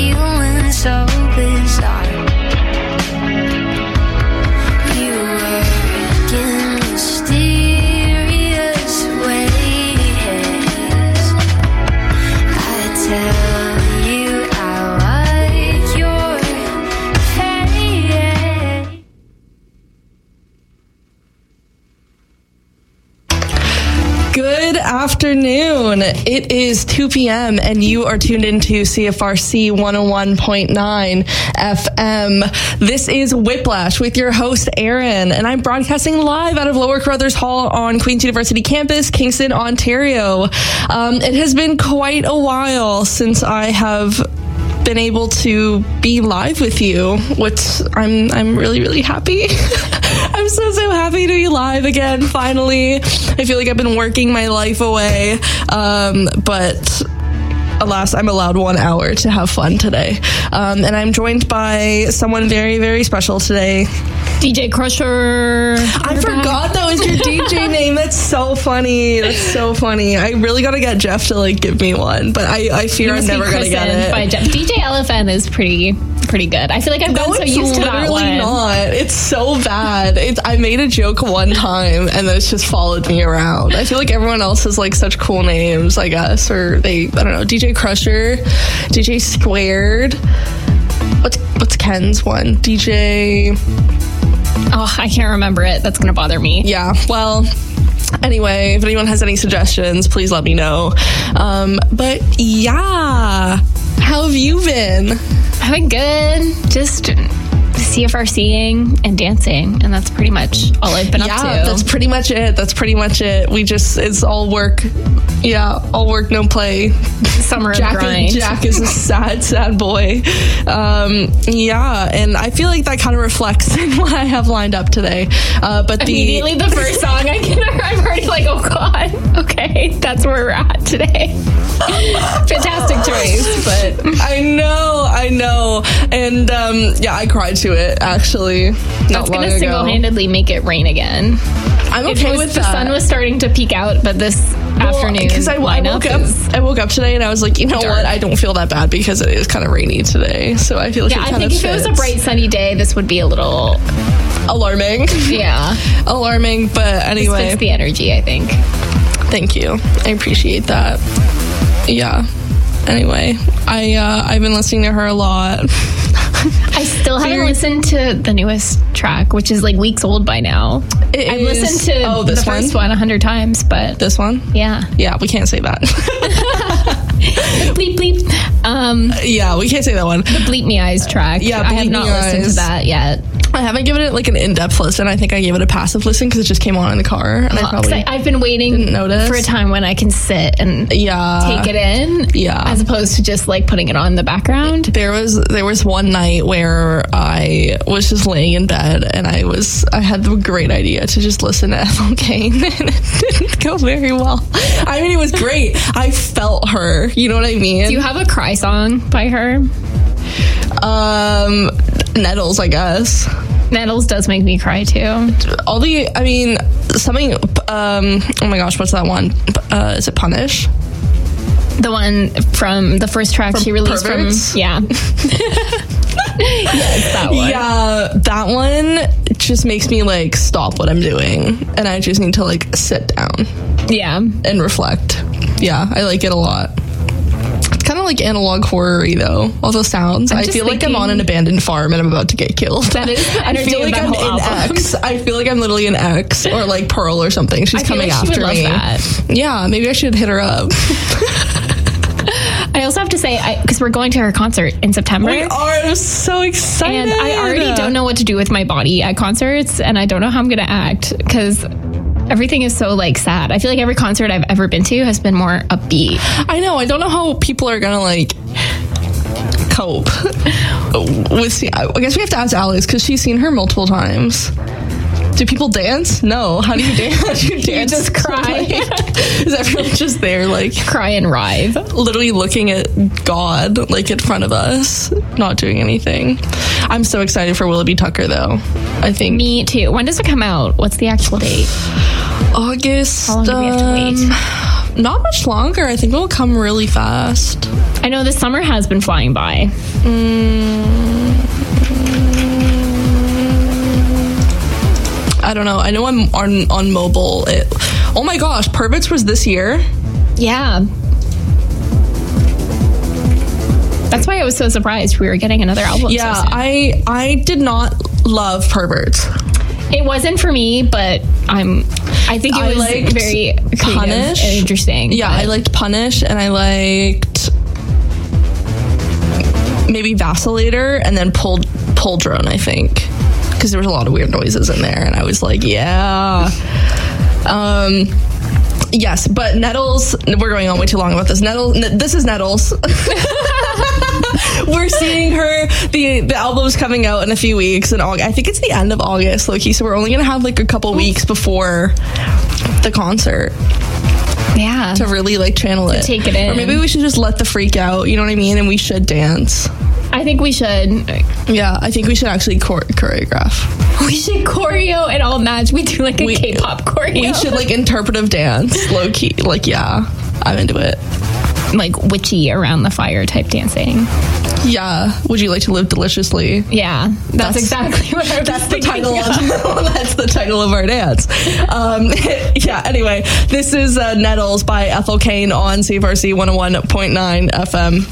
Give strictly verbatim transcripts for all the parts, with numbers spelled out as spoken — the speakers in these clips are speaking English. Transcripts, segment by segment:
feeling so bizarre. You work in mysterious ways. I tell you I like your face. Good afternoon. It is two p.m. and you are tuned into C F R C one oh one point nine F M. This is Whiplash with your host, Aaron, and I'm broadcasting live out of Lower Carruthers Hall on Queen's University campus, Kingston, Ontario. Um, it has been quite a while since I have been able to be live with you, which I'm I'm really, really happy. I'm so, so happy to be live again, finally. I feel like I've been working my life away, um, but alas, I'm allowed one hour to have fun today. Um, and I'm joined by someone very, very special today. D J Crusher. I forgot that was your D J name. That's so funny. That's so funny. I really got to get Jeff to like give me one, but I, I fear I'm never going to get it. By Jeff. D J L F N is pretty pretty good. I feel like I've no, gotten so used to that one. Literally not. It's so bad. It's, I made a joke one time and it's just followed me around. I feel like everyone else has like such cool names, I guess, or they, I don't know, D J Crusher, D J Squared. What's, what's Ken's one? D J... Oh, I can't remember it. That's going to bother me. Yeah, well... Anyway, if anyone has any suggestions, please let me know. Um, but yeah, how have you been? I've been good. Just C F R C-ing and dancing, and that's pretty much all I've been yeah, up to. Yeah, that's pretty much it. That's pretty much it. We just, it's all work. Yeah, all work, no play. Summer of Jack grind. Is, Jack is a sad, sad boy. Um, yeah, and I feel like that kind of reflects in what I have lined up today. Uh, but the Immediately the first song I can, I'm already like, oh God, okay, that's where we're at today. Fantastic choice, but I know, I know, and um, yeah, I cried to it actually. Not that's long gonna ago. single-handedly make it rain again. I'm okay was, with the that. sun was starting to peek out, but this well, afternoon because I, I woke up, is I woke up today and I was like, you know dark. What? I don't feel that bad because it is kind of rainy today, so I feel like yeah. it I kind think of if fits. it was a bright sunny day, this would be a little alarming. Yeah, alarming. But anyway, this fits the energy. I think. Thank you. I appreciate that. Yeah. Anyway, I uh, I've been listening to her a lot. I still haven't Very, listened to the newest track, which is like weeks old by now. It I've is, listened to oh, this the one? first one a hundred times, but this one, yeah, yeah, we can't say that. bleep bleep. Um, yeah, we can't say that one. The Bleep Me Eyes track. Yeah, I have not listened eyes. to that yet. I haven't given it like an in-depth listen. I think I gave it a passive listen because it just came on in the car, and uh, I probably I, I've been waiting for a time when I can sit and yeah take it in, yeah, as opposed to just like putting it on in the background. There was there was one night where I was just laying in bed and I was I had the great idea to just listen to Ethel Cain, and it didn't go very well. I mean, it was great. I felt her. You know what I mean? Do you have a cry song by her? Um, Nettles, I guess. Nettles does make me cry too. All the, I mean, something, um, oh my gosh, what's that one? Uh, is it Punish? The one from the first track from she released Perverts? from, yeah. Yes, that one. Yeah, that one just makes me like stop what I'm doing and I just need to like sit down. Yeah. And reflect. Yeah, I like it a lot. Kind of like analog horror-y though. All those sounds. I feel like I'm on an abandoned farm and I'm about to get killed. That is the energy I feel like of that I'm whole in album. X. I feel like I'm literally in X or like Pearl or something. She's I feel coming like she after would me. love that. Yeah, maybe I should hit her up. I also have to say, because we're going to her concert in September. We are. I'm so excited. And I already don't know what to do with my body at concerts, and I don't know how I'm going to act because everything is so like sad. I feel like every concert I've ever been to has been more upbeat. I know. I don't know how people are gonna like cope with. I guess we have to ask Alex because she's seen her multiple times. Do people dance? No. How do you dance? Do you dance? You just cry. Is everyone just there like cry and writhe, literally looking at God like in front of us, not doing anything? I'm so excited for Willoughby Tucker though. I think me too. When does it come out? What's the actual date? August. How long do we have to wait? Um, not much longer. I think it'll come really fast. I know the summer has been flying by. I don't know. I know I'm on on mobile. It, oh my gosh, Pervits was this year. Yeah. That's why I was so surprised we were getting another album. Yeah, so soon. I I did not love Perverts. It wasn't for me, but I'm. I think it I was liked very creative Punish. and interesting. Yeah, but- I liked Punish, and I liked maybe Vacillator, and then Pull Pull Drone. I think because there was a lot of weird noises in there, and I was like, yeah. Um. Yes, but Nettles. We're going on way too long about this. Nettles. N- this is Nettles. We're seeing her. the The album's coming out in a few weeks in August. I think it's the end of August, Loki. So we're only gonna have like a couple weeks before the concert Yeah. to really like channel it, take it in. Or maybe we should just let the freak out. You know what I mean? And we should dance. I think we should. Yeah, I think we should actually chore- choreograph. We should choreo and all match. We do like a We- K-pop choreo. We should like interpretive dance, low key. Like, yeah, I'm into it. like witchy around the fire type dancing. Yeah. Would you like to live deliciously? Yeah, that's, That's- exactly what I was That's the thinking title of. of that's the title of our dance. Um, yeah. Anyway, this is uh, Nettles by Ethel Kane on C F R C one oh one point nine F M.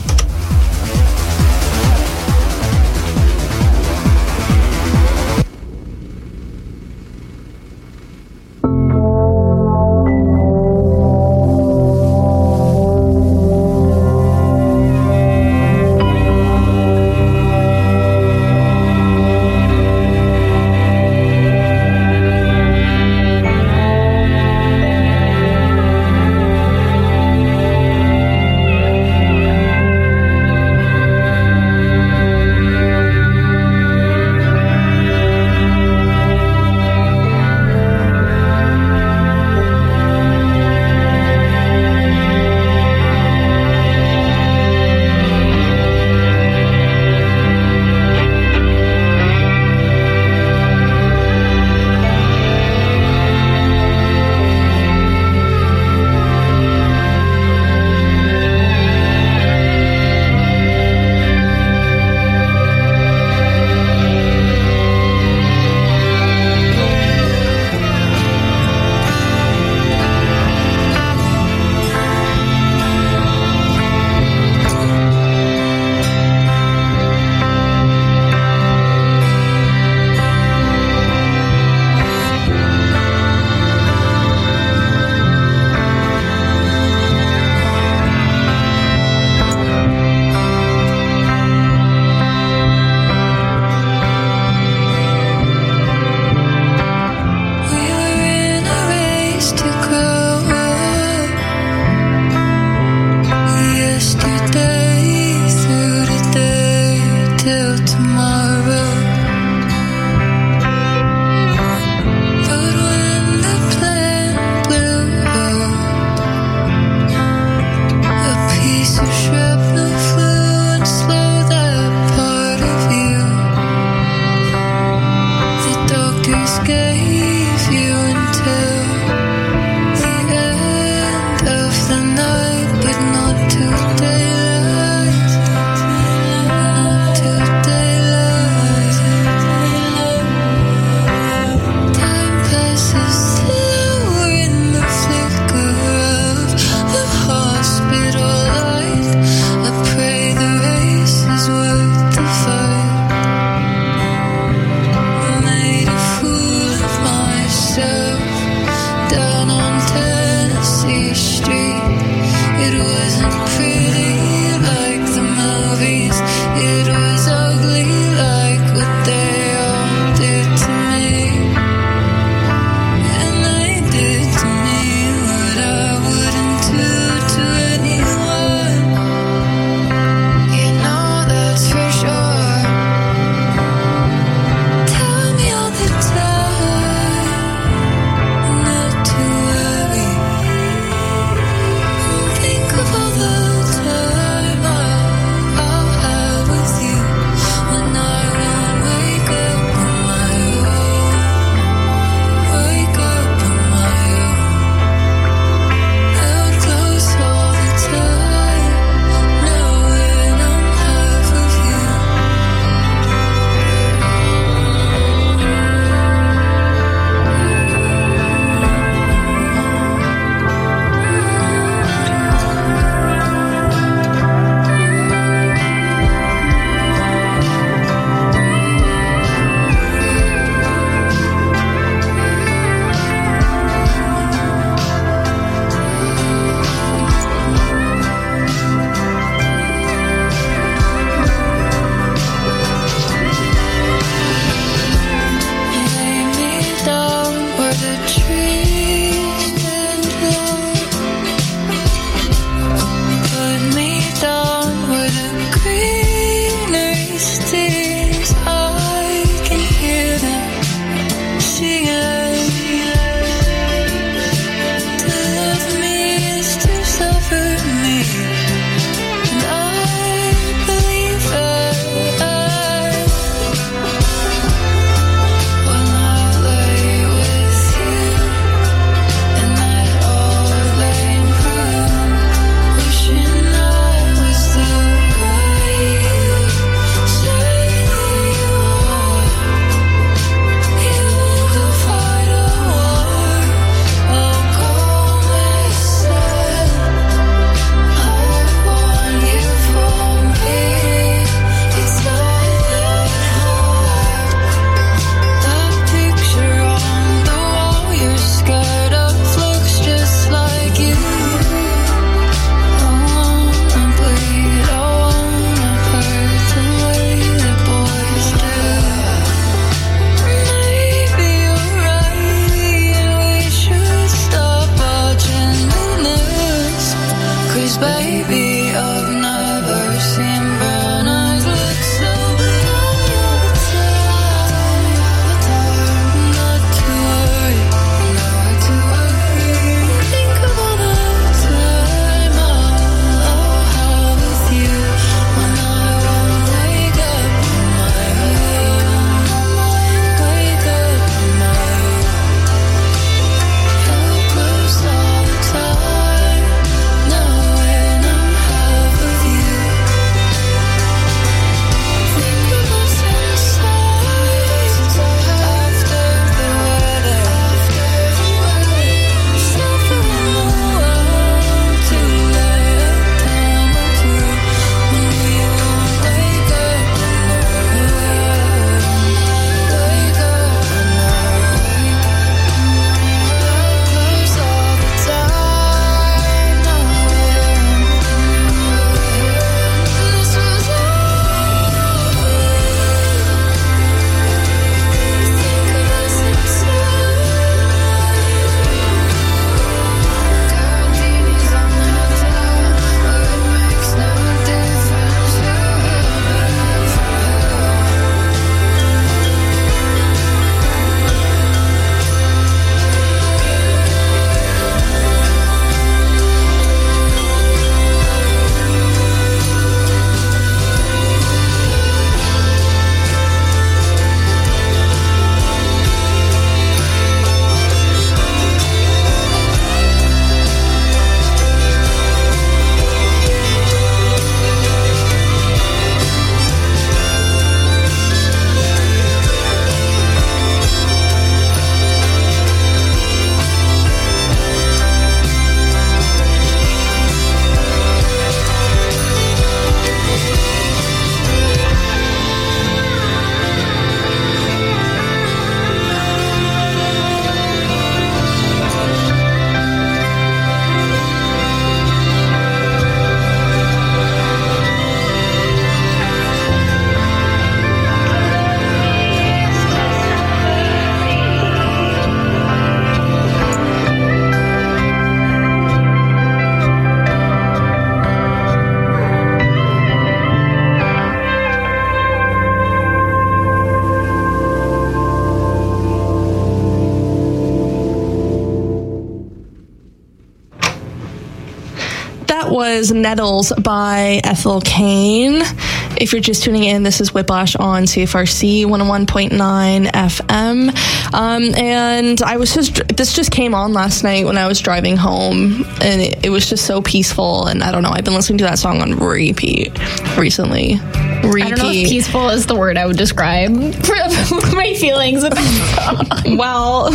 was Nettles by Ethel Cain. If you're just tuning in, this is Whiplash on C F R C one oh one point nine F M. Um, and I was just, this just came on last night when I was driving home, and it, it was just so peaceful. And I don't know, I've been listening to that song on repeat recently. Repeat. I don't know if peaceful is the word I would describe my feelings with that song. Well,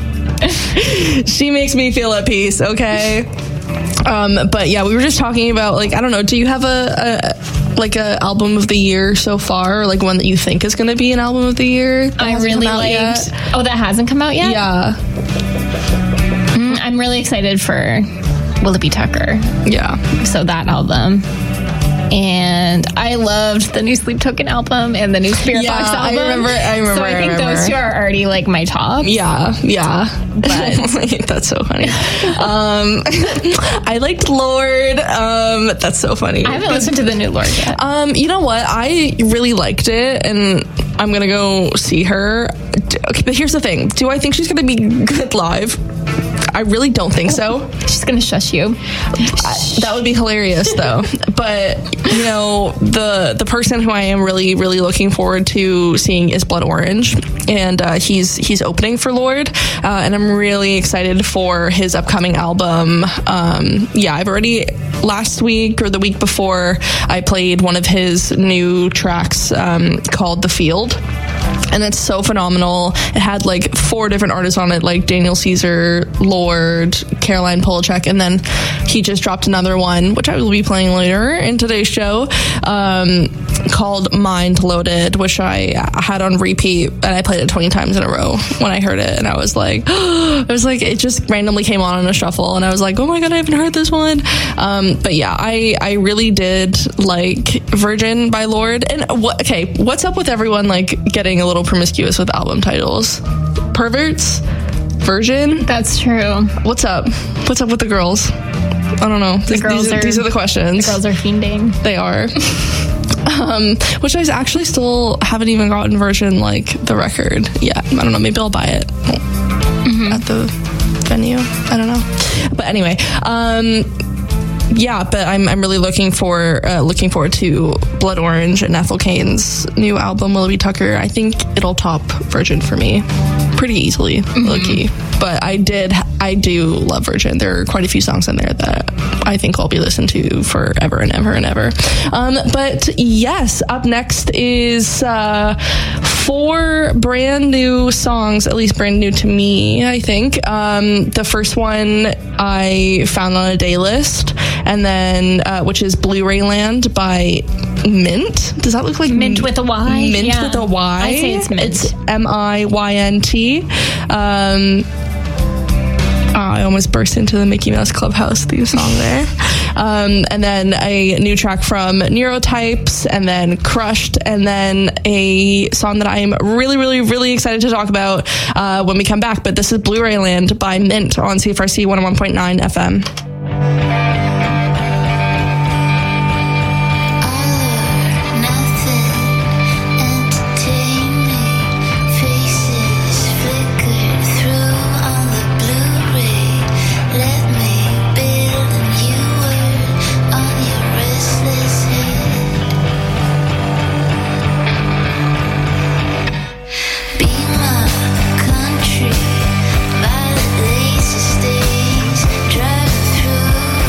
she makes me feel at peace, okay? Um, but yeah, we were just talking about, like, I don't know, do you have a, a like a album of the year so far, or like one that you think is going to be an album of the year? I really liked. Yet? Oh, that hasn't come out yet? Yeah. Mm, I'm really excited for Willoughby Tucker. Yeah. So that album. And I loved the new Sleep Token album and the new Spirit yeah, Box album. I remember. I remember. So I think I remember. those two are already like my top. Yeah, yeah. But that's so funny. Um, I liked Lorde. Um, that's so funny. I haven't listened to the new Lorde yet. Um, you know what? I really liked it, and I'm gonna go see her. Okay, but here's the thing: do I think she's gonna be good live? I really don't think so. She's gonna shush you. I, that would be hilarious, though. But you know, the the person who I am really really looking forward to seeing is Blood Orange, and uh, he's he's opening for Lorde, uh, and I'm really excited for his upcoming album. Um, yeah, I've already last week or the week before I played one of his new tracks um, called "The Field." And it's so phenomenal. It had like four different artists on it, like Daniel Caesar, Lorde, Caroline Polachek, and then he just dropped another one, which I will be playing later in today's show, um, called Mind Loaded, which I had on repeat, and I played it twenty times in a row when I heard it, and I was like, I was like, it just randomly came on in a shuffle, and I was like, oh my god, I haven't heard this one. Um, but yeah, I, I really did like Virgin by Lorde. And what, okay, what's up with everyone like getting a little promiscuous with album titles? Perverts? Virgin? That's true. What's up? What's up with the girls? I don't know. The these, girls these, are, these are the questions. The girls are fiending. They are. um, which I actually still haven't even gotten Virgin, like, the record yet. I don't know. Maybe I'll buy it mm-hmm. at the venue. I don't know. But anyway, um... yeah, but I'm I'm really looking for uh, looking forward to Blood Orange and Ethel Cain's new album, Willoughby Tucker. I think it'll top Virgin for me pretty easily, mm-hmm. low key. But I did I do love Virgin. There are quite a few songs in there that I think I'll be listening to forever and ever and ever. Um, but yes, up next is uh, four brand new songs, at least brand new to me, I think. Um, the first one I found on a day list, and then uh, which is Blu-ray Land by Mint. Does that look like Mint with a Y? Mint yeah. with a Y. I say it's Mint. It's M I Y N T. Um, oh, I almost burst into the Mickey Mouse Clubhouse theme song there. Um, and then a new track from Neurotypes, and then Crushed, and then a song that I am really, really, really excited to talk about uh, when we come back. But this is Blu-ray Land by Mint on C F R C one oh one point nine F M. Country, violet lace stains, drive through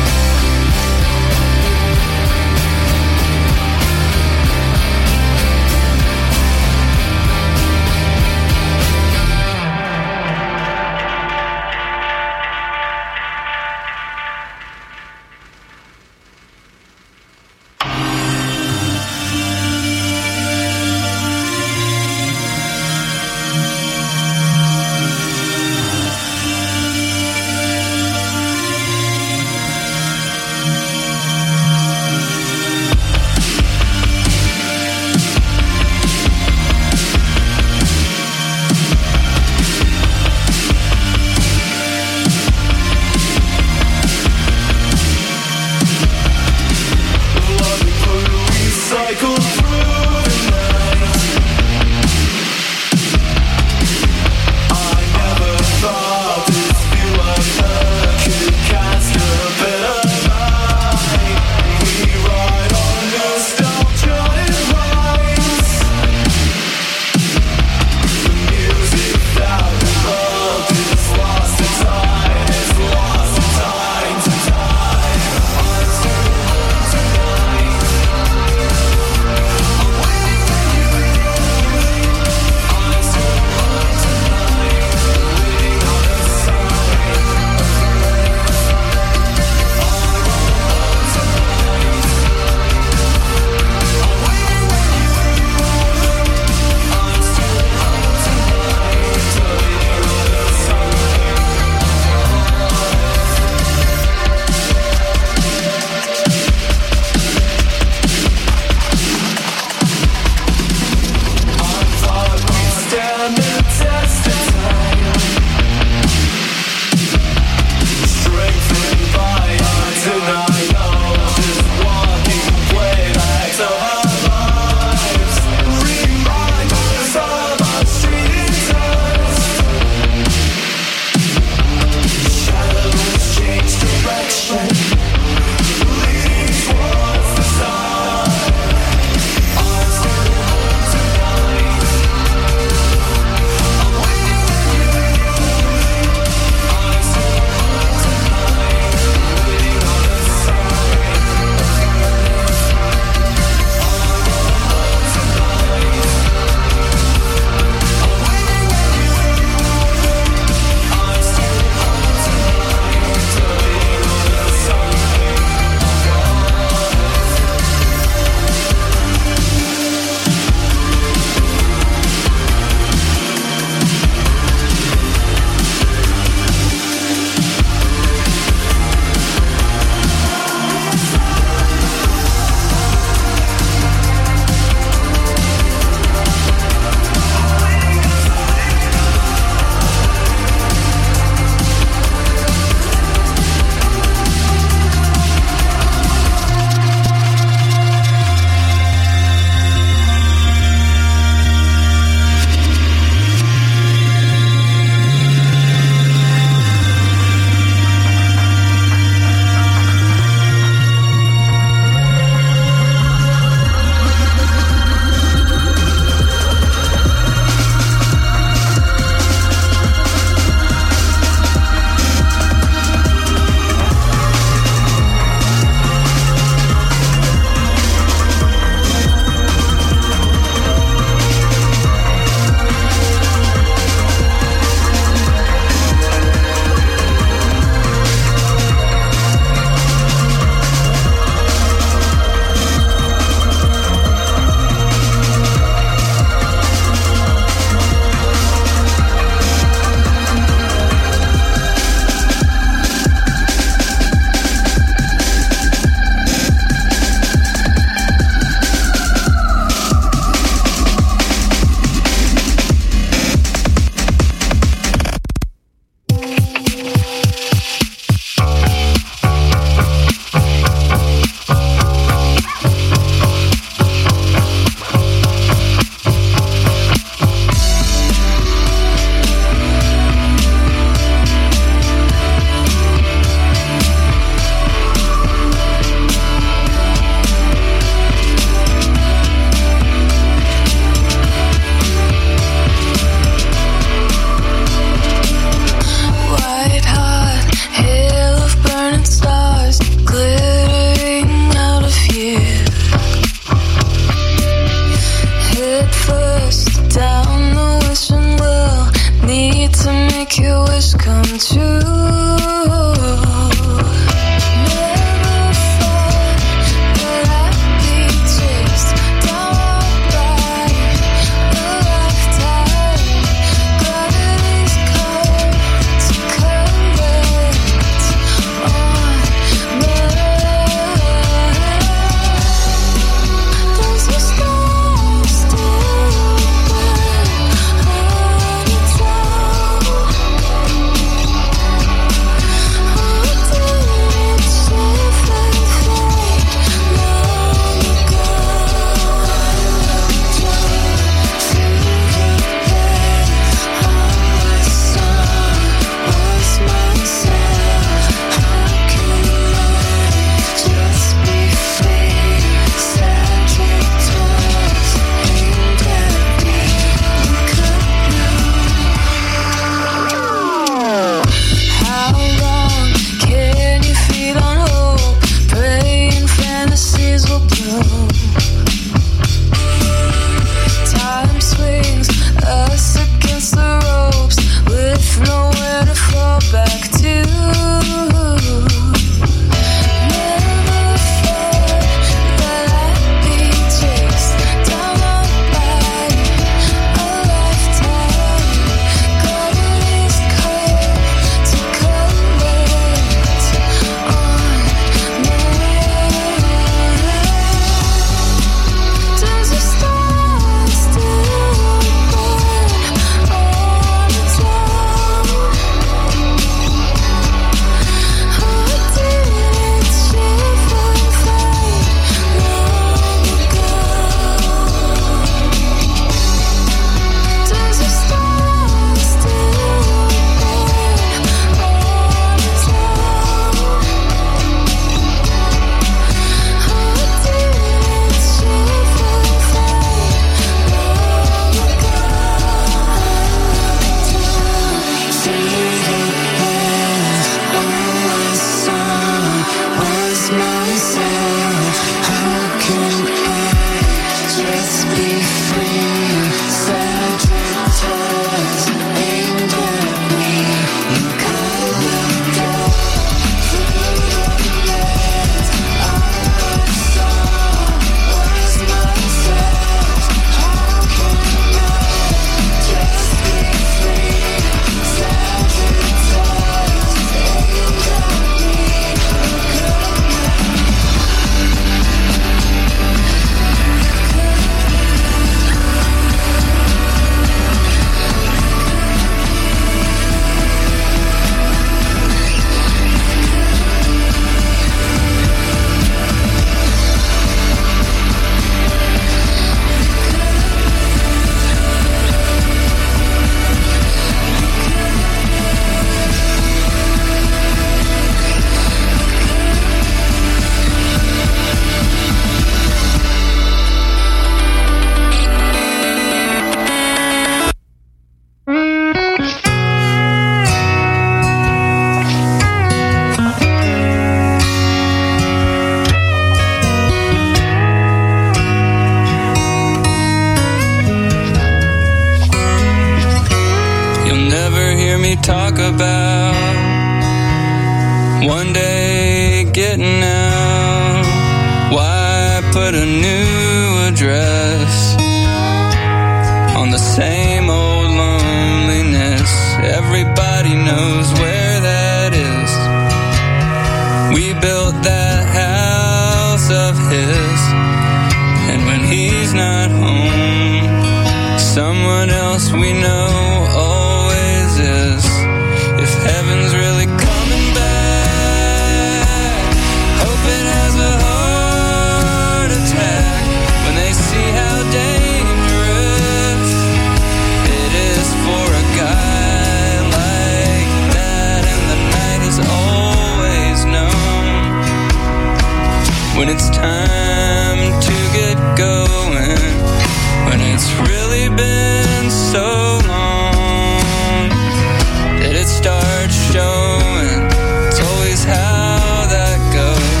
about one day getting out. Why put a new address on the same old loneliness? Everybody knows where that is. We built that house of his, and when he's not home, someone else we know always is. If heaven's really coming back, hope it has a heart attack when they see how dangerous it is for a guy like that. And the night is always known when it's time to get going, when it's really been so long that it starts showing. It's always how that goes.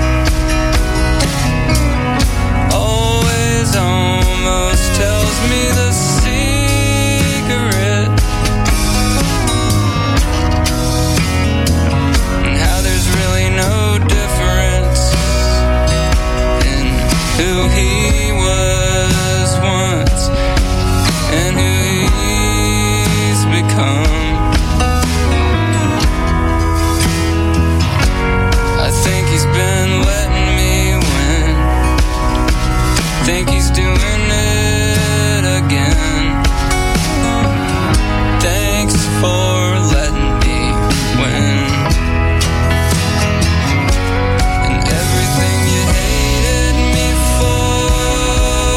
Always almost tells me the secret, and how there's really no difference in who he was once and who he's become. I think he's been letting me win. Think he's doing it again. Thanks for letting me win. And everything you hated me for,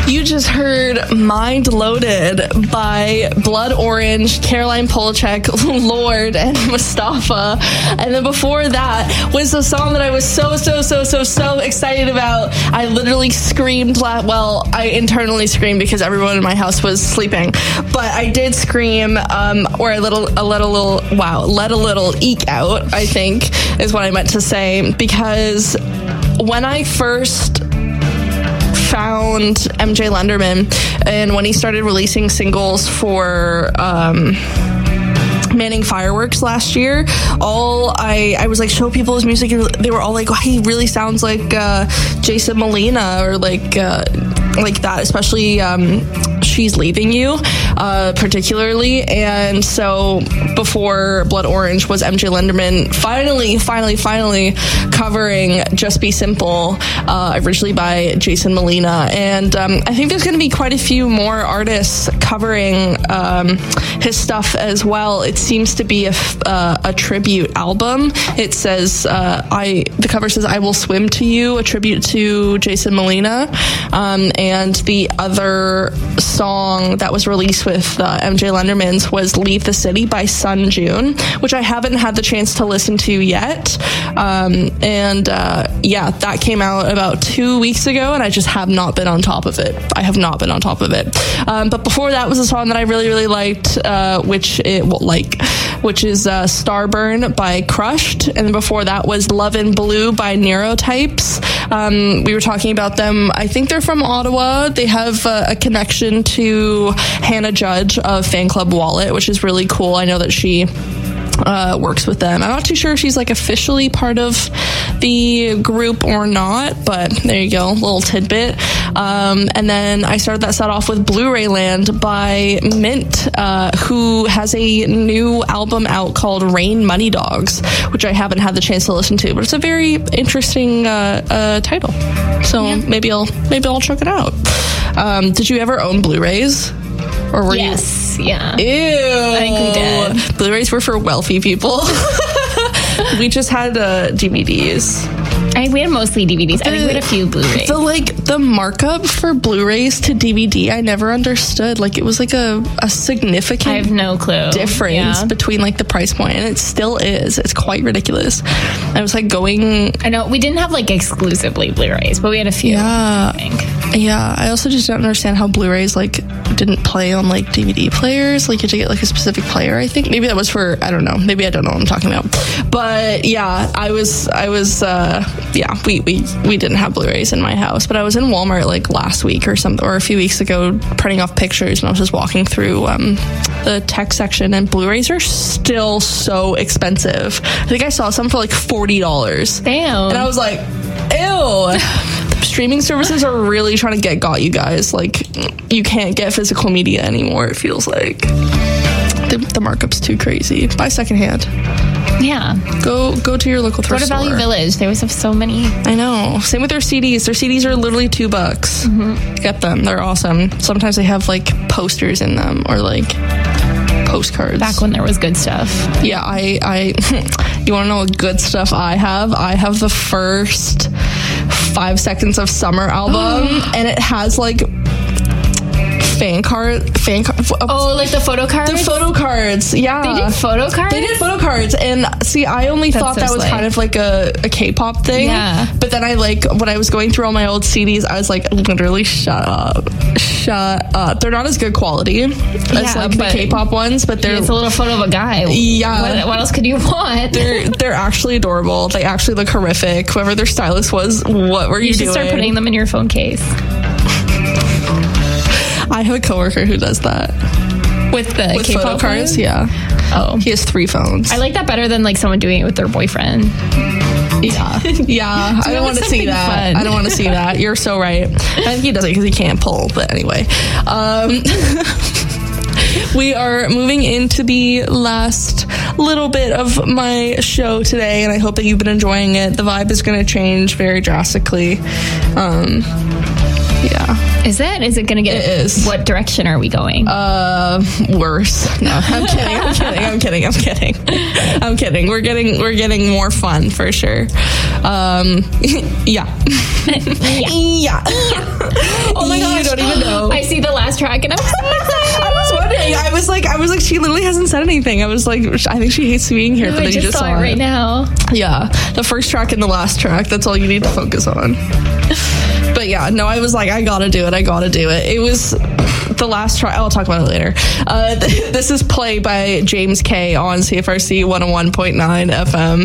You just heard Mind Loaded by Blood Orange, Caroline Polachek, Lord, and Mustafa. And then before that was the song that I was so, so, so, so, so excited about. I literally screamed, la- well, I internally screamed because everyone in my house was sleeping. But I did scream, um, or a little, a little, little, wow, let a little eke out, I think, is what I meant to say. Because when I first found M J Lenderman, and when he started releasing singles for um Manning Fireworks last year, all I I was like, show people his music, and they were all like, oh, he really sounds like uh Jason Molina, or like uh like that, especially um She's Leaving You, uh particularly. And so before Blood Orange was M J Lenderman finally finally finally covering Just Be Simple, uh originally by Jason Molina. And um I think there's going to be quite a few more artists covering um his stuff as well. It seems to be a, uh, a tribute album. It says uh I the cover says I Will Swim to You, a tribute to Jason Molina. Um and the other song that was released with uh, M J Lenderman's was Leave the City by Sun June, which I haven't had the chance to listen to yet. Um, and uh, yeah, that came out about two weeks ago, and I just have not been on top of it. I have not been on top of it. Um, but before that was a song that I really, really liked, uh, which it well, like, which is uh, Starburn by Crushed. And before that was Love in Blue by Neurotypes. Um, we were talking about them. I think they're from Ottawa. They have uh, a connection to Hannah Judge of Fan Club Wallet, which is really cool. I know that she uh, works with them. I'm not too sure if she's like officially part of the group or not, but there you go, little tidbit. Um, and then I started that set off with Blu-ray Land by Mint, uh, who has a new album out called Rain Money Dogs, which I haven't had the chance to listen to, but it's a very interesting uh, uh, title. So yeah. maybe I'll maybe I'll check it out. Um, did you ever own Blu-rays? Or were yes, you? yeah. Ew. I think we did. Blu-rays were for wealthy people. We just had uh, D V Ds. I think we had mostly D V Ds. The, I think we had a few Blu-rays. The like the markup for Blu-rays to D V D, I never understood. Like it was like a, a significant I have no clue. difference yeah. between like the price point, and it still is. It's quite ridiculous. I was like going. I know we didn't have like exclusively Blu-rays, but we had a few. Yeah, I think. Yeah, I also just don't understand how Blu-rays like didn't play on like D V D players. Like you had to get like a specific player. I think maybe that was for I don't know. Maybe I don't know what I'm talking about. But yeah, I was I was. uh Yeah, we, we, we didn't have Blu-rays in my house, but I was in Walmart like last week or something, or a few weeks ago, printing off pictures, and I was just walking through um, the tech section, and Blu-rays are still so expensive. I think I saw some for like forty dollars. Damn. And I was like, ew. Streaming services are really trying to get got you guys. Like, you can't get physical media anymore, it feels like. The, the markup's too crazy. Buy secondhand. Yeah. Go go to your local thrift store. Go to Value Village. They always have so many. I know. Same with their C Ds. Their C Ds are literally two bucks. Mm-hmm. Get them. They're awesome. Sometimes they have like posters in them or like postcards. Back when there was good stuff. Yeah, I, I you want to know what good stuff I have? I have the first Five Seconds of Summer album, and it has like fan card, fan card. Oh, like the photo cards? The photo cards, yeah. They did photo cards? They did photo cards, and see, I only That's thought so that was slay. kind of like a, a K-pop thing. Yeah. But then I like, when I was going through all my old C Ds, I was like, literally, shut up. Shut up. They're not as good quality as Yeah, like the but K-pop ones, but they're... It's a little photo of a guy. Yeah. What, what else could you want? They're, they're actually adorable. They actually look horrific. Whoever their stylist was, what were you, You should doing? start putting them in your phone case. I have a coworker who does that. With the With K-pop photo cards, one? yeah. Oh. He has three phones. I like that better than like someone doing it with their boyfriend. Yeah. Yeah. I don't want to see that. fun. I don't want to see that. You're so right. And he does it because he can't pull. But anyway. Um, we are moving into the last little bit of my show today, and I hope that you've been enjoying it. The vibe is going to change very drastically. Um, Yeah. Is it? Is it going to get? It is. What direction are we going? Uh, worse. No, I'm kidding. I'm kidding. I'm kidding. I'm kidding. I'm kidding. We're getting we're getting more fun for sure. Um, yeah. yeah. Oh my gosh. You don't even know. I see the last track and I'm so excited. I was wondering. I was like, I was like, she literally hasn't said anything. I was like, I think she hates being here. But I then you just just saw saw it right now. Yeah, the first track and the last track. That's all you need to focus on. But yeah, no, I was like, I gotta do it. I gotta do it. It was the last track. I'll talk about it later. Uh, th- this is Play by James K on C F R C one oh one point nine F M.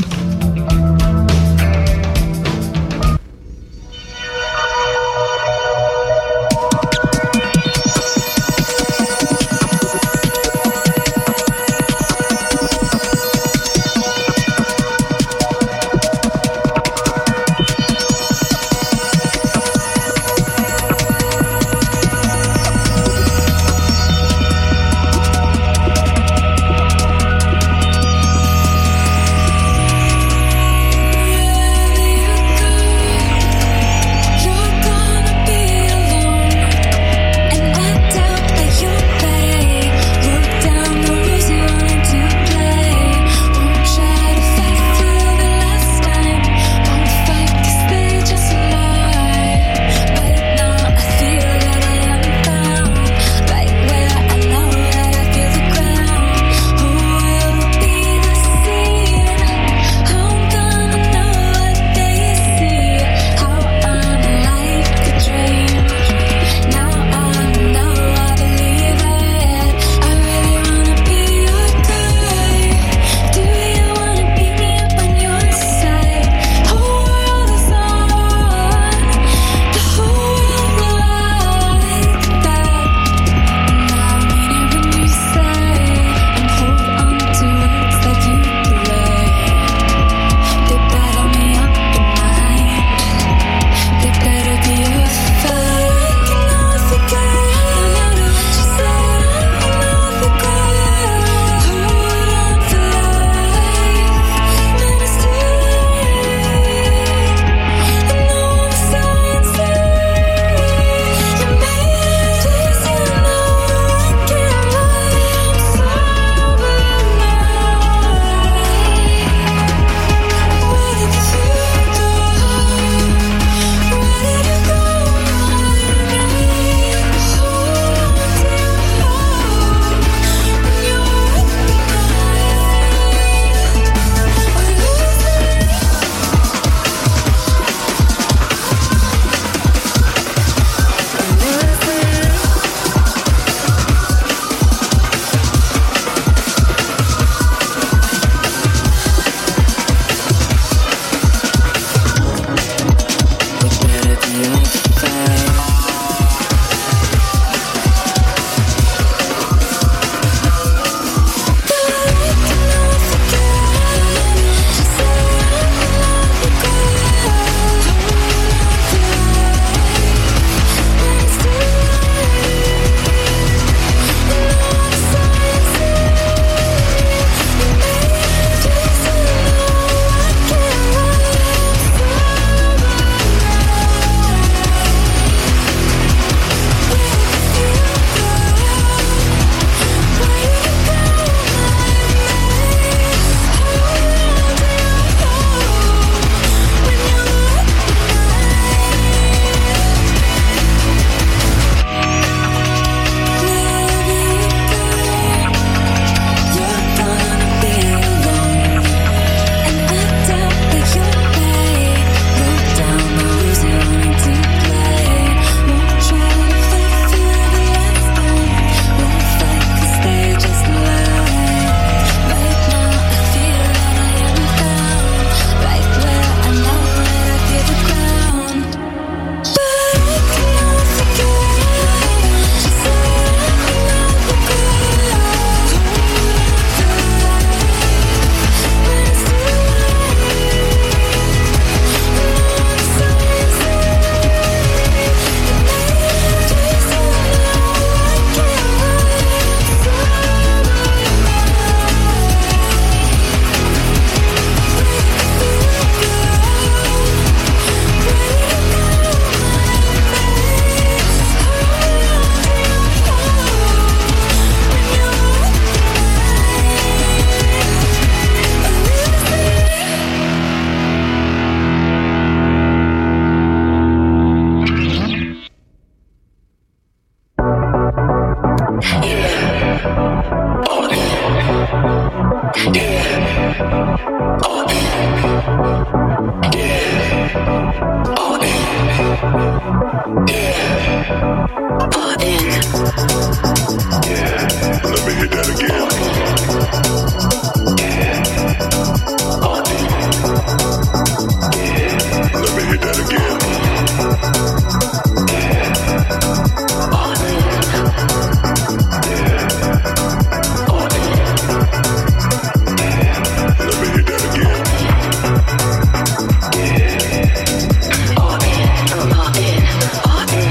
All in, all in, all in.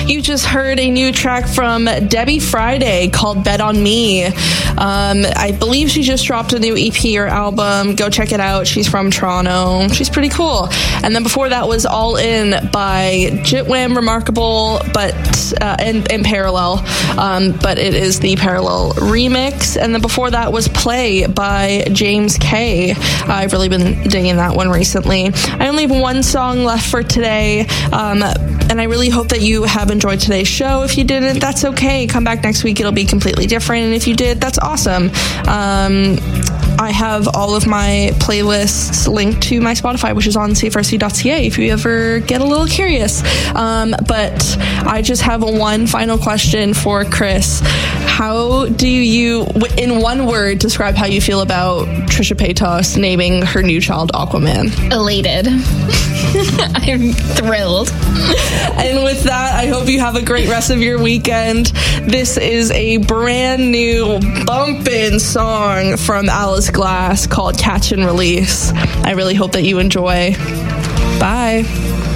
You just heard a new track from Debbie Friday called Bet on Me. Um, I believe she just dropped a new E P or album. Go check it out. She's from Toronto. She's pretty cool. And then before that was All In by Jitwam, Remarkable, but uh, and, and Parallel. Um, but it is the Parallel remix. And then before that was Play by James K. I've really been digging that one recently. I only have one song left for today. Um, and I really hope that you have enjoyed today's show. If you didn't, that's okay. Come back next week. It'll be completely different. And if you did, that's awesome. Um, I have all of my playlists linked to my Spotify, which is on c f r c dot c a if you ever get a little curious. Um, but I just have one final question for Chris. How do you, in one word, describe how you feel about Trisha Paytas naming her new child Aquaman? Elated. I'm thrilled. And with that, I hope you have a great rest of your weekend. This is a brand new bumpin' song from Alice Glass called Catch and Release. I really hope that you enjoy. Bye.